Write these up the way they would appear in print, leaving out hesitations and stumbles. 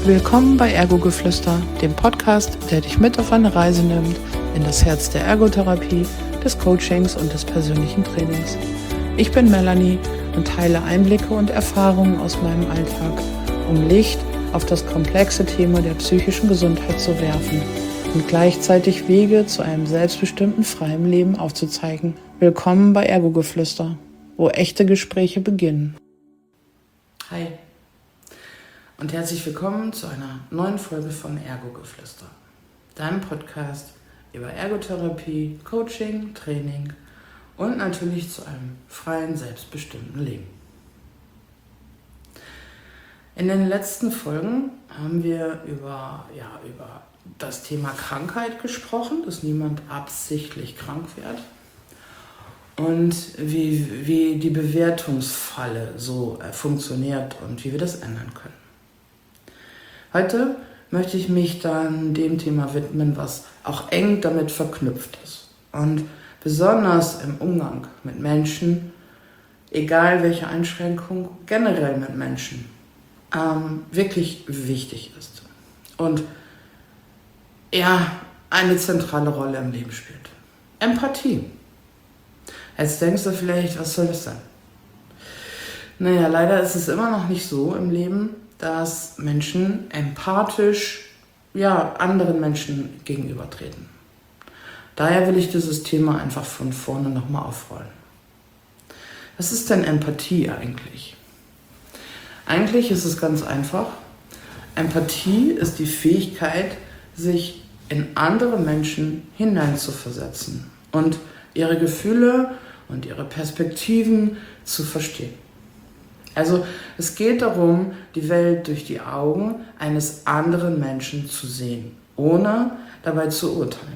Willkommen bei Ergogeflüster, dem Podcast, der dich mit auf eine Reise nimmt in das Herz der Ergotherapie, des Coachings und des persönlichen Trainings. Ich bin Melanie und teile Einblicke und Erfahrungen aus meinem Alltag, um Licht auf das komplexe Thema der psychischen Gesundheit zu werfen und gleichzeitig Wege zu einem selbstbestimmten, freien Leben aufzuzeigen. Willkommen bei Ergogeflüster, wo echte Gespräche beginnen. Hi und herzlich willkommen zu einer neuen Folge von Ergogeflüster, deinem Podcast über Ergotherapie, Coaching, Training und natürlich zu einem freien, selbstbestimmten Leben. In den letzten Folgen haben wir über das Thema Krankheit gesprochen, dass niemand absichtlich krank wird und wie die Bewertungsfalle so funktioniert und wie wir das ändern können. Heute möchte ich mich dann dem Thema widmen, was auch eng damit verknüpft ist und besonders im Umgang mit Menschen, egal welche Einschränkung, generell mit Menschen, wirklich wichtig ist und eine zentrale Rolle im Leben spielt. Empathie. Jetzt denkst du vielleicht, was soll das sein? Naja, leider ist es immer noch nicht so im Leben, dass Menschen empathisch anderen Menschen gegenübertreten. Daher will ich dieses Thema einfach von vorne nochmal aufrollen. Was ist denn Empathie eigentlich? Eigentlich ist es ganz einfach. Empathie ist die Fähigkeit, sich in andere Menschen hineinzuversetzen und ihre Gefühle und ihre Perspektiven zu verstehen. Also es geht darum, die Welt durch die Augen eines anderen Menschen zu sehen, ohne dabei zu urteilen.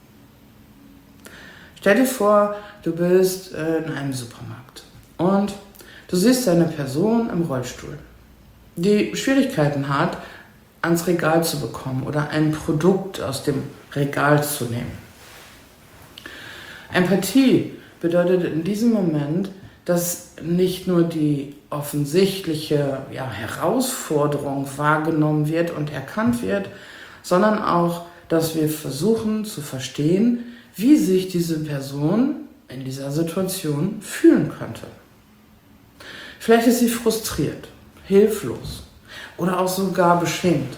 Stell dir vor, du bist in einem Supermarkt und du siehst eine Person im Rollstuhl, die Schwierigkeiten hat, ans Regal zu bekommen oder ein Produkt aus dem Regal zu nehmen. Empathie bedeutet in diesem Moment, dass nicht nur die offensichtliche Herausforderung wahrgenommen wird und erkannt wird, sondern auch, dass wir versuchen zu verstehen, wie sich diese Person in dieser Situation fühlen könnte. Vielleicht ist sie frustriert, hilflos oder auch sogar beschämt.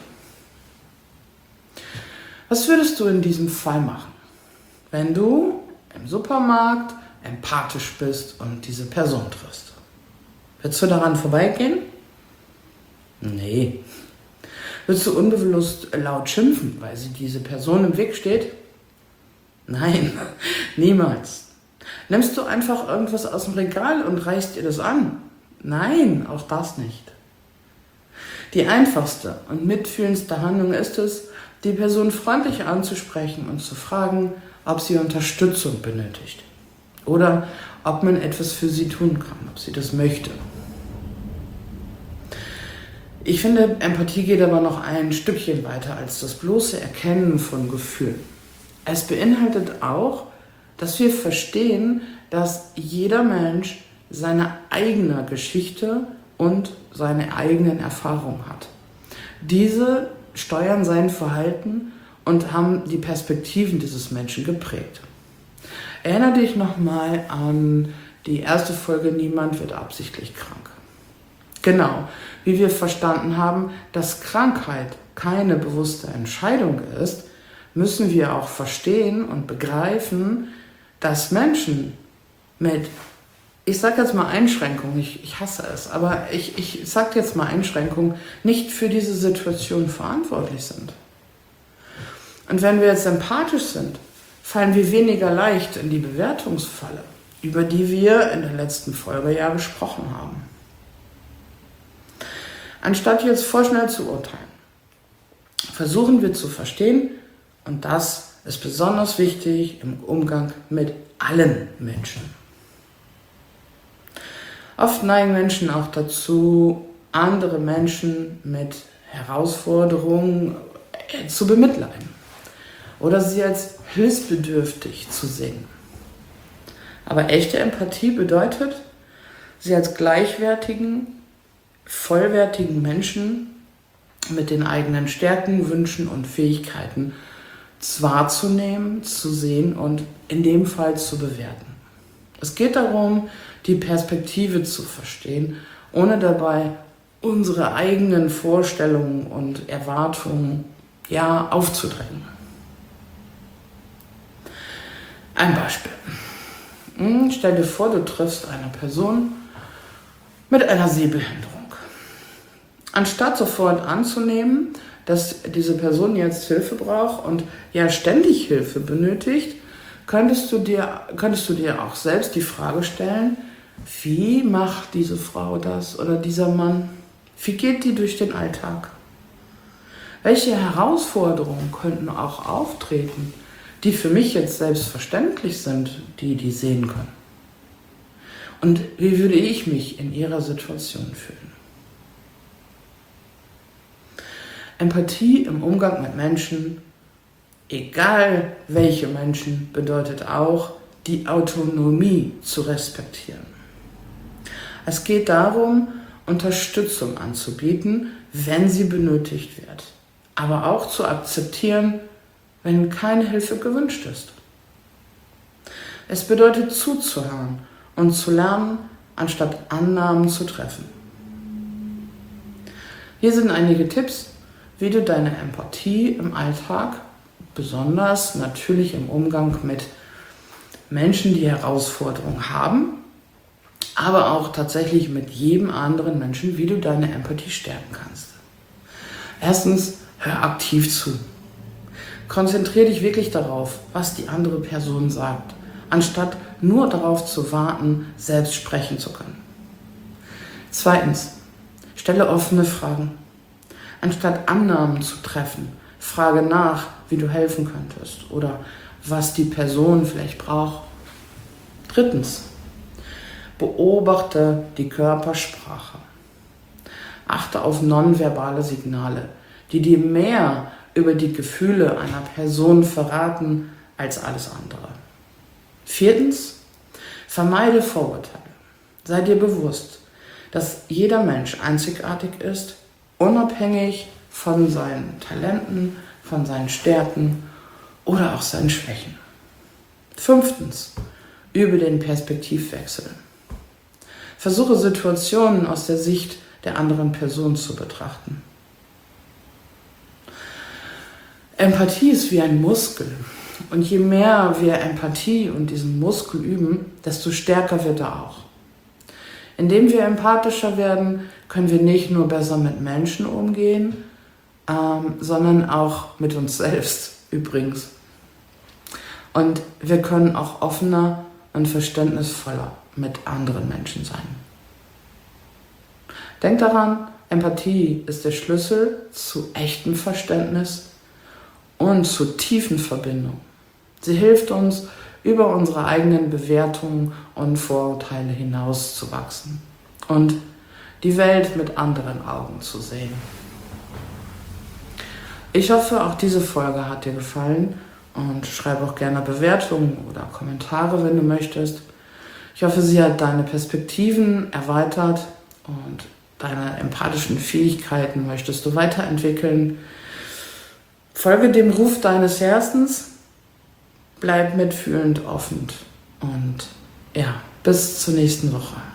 Was würdest du in diesem Fall machen, wenn du im Supermarkt empathisch bist und diese Person triffst? Würdest du daran vorbeigehen? Nee. Würdest du unbewusst laut schimpfen, weil sie diese Person im Weg steht? Nein, niemals. Nimmst du einfach irgendwas aus dem Regal und reichst ihr das an? Nein, auch das nicht. Die einfachste und mitfühlendste Handlung ist es, die Person freundlich anzusprechen und zu fragen, ob sie Unterstützung benötigt oder ob man etwas für sie tun kann, ob sie das möchte. Ich finde, Empathie geht aber noch ein Stückchen weiter als das bloße Erkennen von Gefühlen. Es beinhaltet auch, dass wir verstehen, dass jeder Mensch seine eigene Geschichte und seine eigenen Erfahrungen hat. Diese steuern sein Verhalten und haben die Perspektiven dieses Menschen geprägt. Erinnere dich nochmal an die erste Folge Niemand wird absichtlich krank. Genau, wie wir verstanden haben, dass Krankheit keine bewusste Entscheidung ist, müssen wir auch verstehen und begreifen, dass Menschen mit, ich sage jetzt mal Einschränkungen, ich hasse es, aber ich sage jetzt mal Einschränkungen, nicht für diese Situation verantwortlich sind. Und wenn wir jetzt empathisch sind, fallen wir weniger leicht in die Bewertungsfalle, über die wir in der letzten Folge ja gesprochen haben. Anstatt jetzt vorschnell zu urteilen, versuchen wir zu verstehen, und das ist besonders wichtig im Umgang mit allen Menschen. Oft neigen Menschen auch dazu, andere Menschen mit Herausforderungen zu bemitleiden oder sie als hilfsbedürftig zu sehen. Aber echte Empathie bedeutet, sie als gleichwertigen, vollwertigen Menschen mit den eigenen Stärken, Wünschen und Fähigkeiten wahrzunehmen, zu sehen und in dem Fall zu bewerten. Es geht darum, die Perspektive zu verstehen, ohne dabei unsere eigenen Vorstellungen und Erwartungen aufzudrängen. Ein Beispiel. Stell dir vor, du triffst eine Person mit einer Sehbehinderung. Anstatt sofort anzunehmen, dass diese Person jetzt Hilfe braucht und ständig Hilfe benötigt, könntest du dir auch selbst die Frage stellen, wie macht diese Frau das oder dieser Mann? Wie geht die durch den Alltag? Welche Herausforderungen könnten auch auftreten, die für mich jetzt selbstverständlich sind, die sehen können? Und wie würde ich mich in ihrer Situation fühlen? Empathie im Umgang mit Menschen, egal welche Menschen, bedeutet auch, die Autonomie zu respektieren. Es geht darum, Unterstützung anzubieten, wenn sie benötigt wird, aber auch zu akzeptieren, wenn keine Hilfe gewünscht ist. Es bedeutet zuzuhören und zu lernen, anstatt Annahmen zu treffen. Hier sind einige Tipps, wie du deine Empathie im Alltag, besonders natürlich im Umgang mit Menschen, die Herausforderungen haben, aber auch tatsächlich mit jedem anderen Menschen, wie du deine Empathie stärken kannst. Erstens, hör aktiv zu. Konzentriere dich wirklich darauf, was die andere Person sagt, anstatt nur darauf zu warten, selbst sprechen zu können. Zweitens, stelle offene Fragen. Anstatt Annahmen zu treffen, frage nach, wie du helfen könntest oder was die Person vielleicht braucht. Drittens, beobachte die Körpersprache. Achte auf nonverbale Signale, die dir mehr über die Gefühle einer Person verraten als alles andere. Viertens, vermeide Vorurteile. Sei dir bewusst, dass jeder Mensch einzigartig ist, unabhängig von seinen Talenten, von seinen Stärken oder auch seinen Schwächen. Fünftens, übe den Perspektivwechsel. Versuche Situationen aus der Sicht der anderen Person zu betrachten. Empathie ist wie ein Muskel. Und je mehr wir Empathie und diesen Muskel üben, desto stärker wird er auch. Indem wir empathischer werden, können wir nicht nur besser mit Menschen umgehen, sondern auch mit uns selbst übrigens. Und wir können auch offener und verständnisvoller mit anderen Menschen sein. Denk daran, Empathie ist der Schlüssel zu echtem Verständnis und zu tiefen Verbindungen. Sie hilft uns, über unsere eigenen Bewertungen und Vorurteile hinauszuwachsen und die Welt mit anderen Augen zu sehen. Ich hoffe, auch diese Folge hat dir gefallen und schreib auch gerne Bewertungen oder Kommentare, wenn du möchtest. Ich hoffe, sie hat deine Perspektiven erweitert und deine empathischen Fähigkeiten möchtest du weiterentwickeln. Folge dem Ruf deines Herzens, bleib mitfühlend offen und bis zur nächsten Woche.